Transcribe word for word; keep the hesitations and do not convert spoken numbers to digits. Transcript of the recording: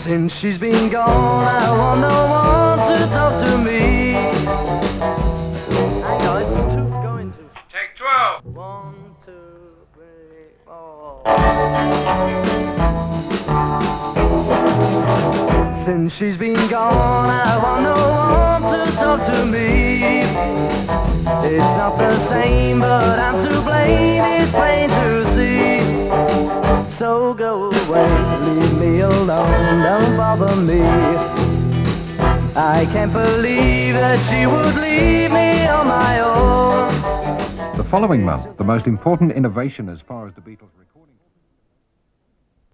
Since she's been gone, I want no one to talk to me. Hang on, two's going to. Take twelve. One, two, three, four. Since she's been gone, I want no one to talk to me. It's not the same, but I'm to blame, it's plain to see. So go away, leave me alone, don't bother me. I can't believe that she would leave me on my own. The following month, the most important innovation as far as the Beatles...